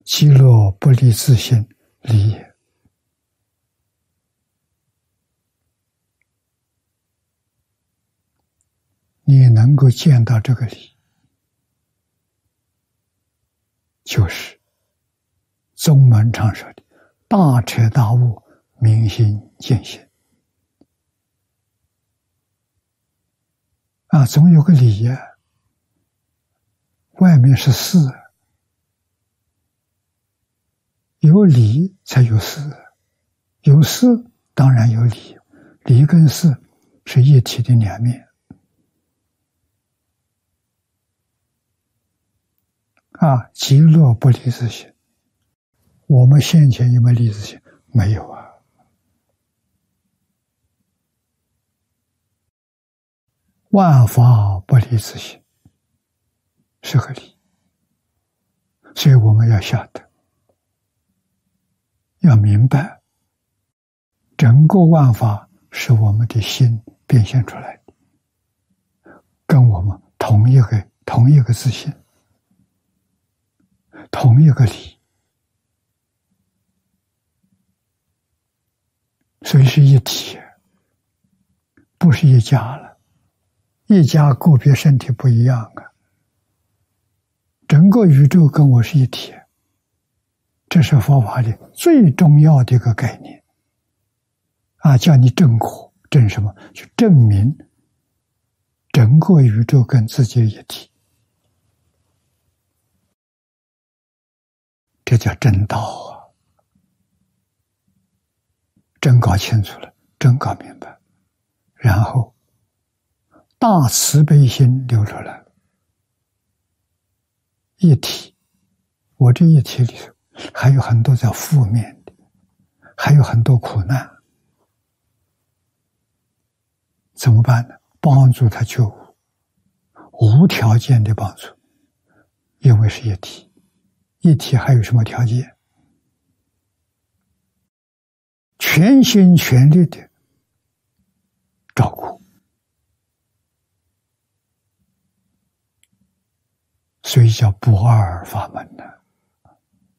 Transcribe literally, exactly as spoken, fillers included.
极乐不离自性理也。你能够见到这个理，就是宗门常说的大彻大悟，明心见性啊，总有个理呀、啊，外面是事，有理才有事，有事当然有理，理跟事是一体的两面啊。极乐不离自性，我们先前有没有离自性？没有啊。万法不离自性是个理，所以我们要晓得，要明白，整个万法是我们的心变现出来的，跟我们同一个同一个自性，同一个理，所以是一体，不是一家了。一家个别身体不一样啊，整个宇宙跟我是一体，这是佛法里最重要的一个概念啊！叫你证果，证什么？去证明整个宇宙跟自己一体，这叫真道啊！真搞清楚了，真搞明白，然后大慈悲心流出来了，一体。我这一体里头还有很多叫负面的，还有很多苦难，怎么办呢？帮助他觉悟，无条件的帮助，因为是一体。一体还有什么条件？全心全力的照顾。所以叫不二法门呢、啊。